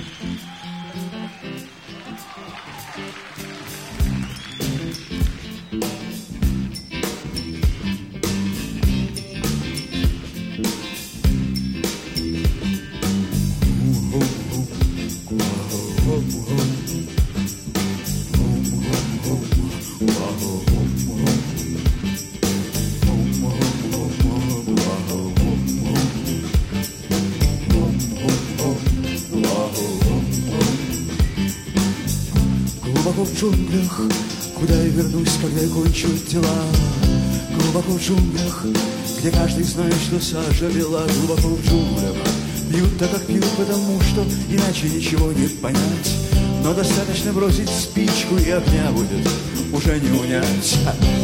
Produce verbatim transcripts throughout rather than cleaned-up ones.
Глубоко в джунглях, куда я вернусь, когда я кончу дела. Глубоко в джунглях, где каждый знает, что сажа бела. Глубоко в джунглях пьют так, как пьют, потому что иначе ничего не понять. Но достаточно бросить спичку, и огня будет уже не унять.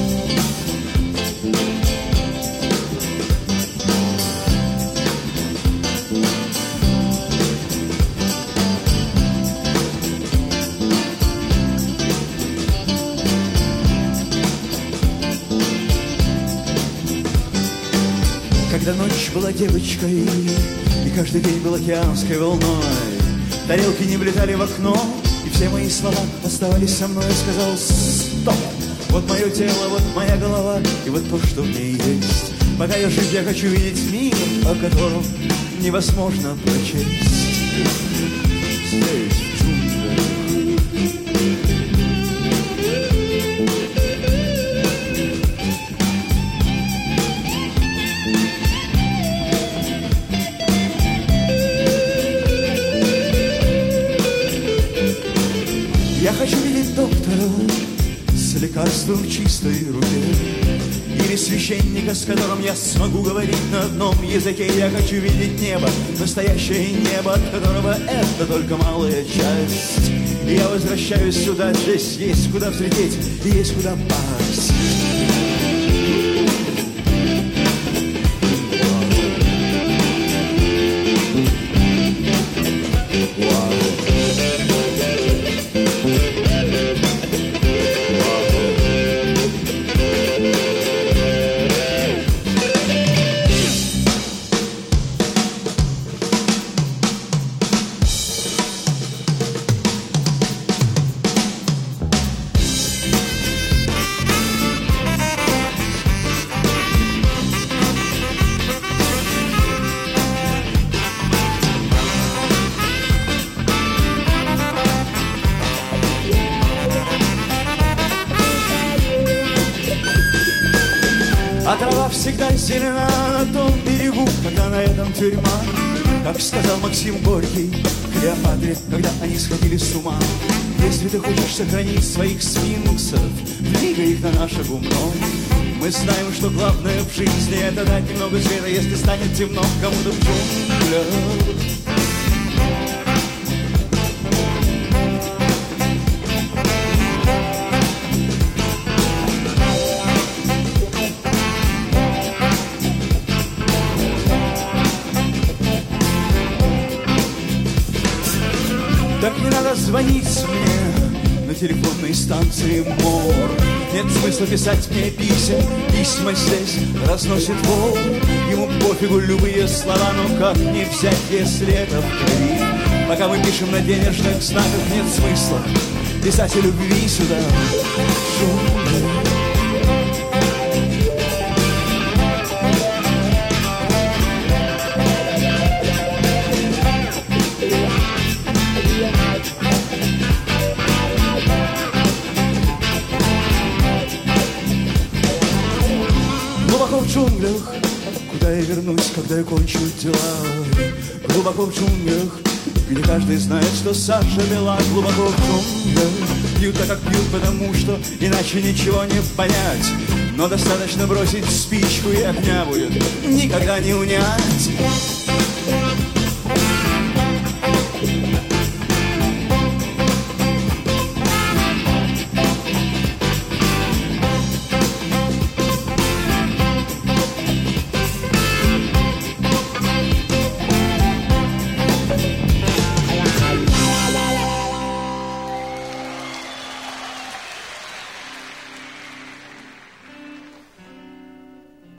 Когда ночь была девочкой, и каждый день был океанской волной, тарелки не влетали в окно, и все мои слова оставались со мной. Я сказал: стоп, вот мое тело, вот моя голова, и вот то, что в ней есть. Пока я жив, я хочу видеть мир, о котором невозможно прочесть. Здесь, в джунглях. Я хочу видеть доктора с лекарством в чистой руке, или священника, с которым я смогу говорить на одном языке. Я хочу видеть небо, настоящее небо, от которого это только малая часть. И я возвращаюсь сюда, здесь есть куда взлететь и есть куда пасть. А трава всегда зелена на том берегу, когда на этом тюрьма. Как сказал Максим Горький Клеопатре, когда они сходили с ума: если ты хочешь сохранить своих сфинксов, двигай их на наше гумно. Мы знаем, что главное в жизни — это дать немного света, если станет темно кому-то в джунглях. Так не надо звонить мне на телефонной станции МОР. Нет смысла писать мне писем, письма здесь разносит вор. Ему пофигу любые слова, но как не взять, если это в крови? Пока мы пишем на денежных знаках, нет смысла писать о любви сюда. Шум. Глубоко в джунглях, куда я вернусь, когда я кончу дела. Глубоко в джунглях, где каждый знает, что Саша бела. Глубоко в джунглях пьют так, как пьют, потому что иначе ничего не понять. Но достаточно бросить спичку, и огня будет никогда не унять.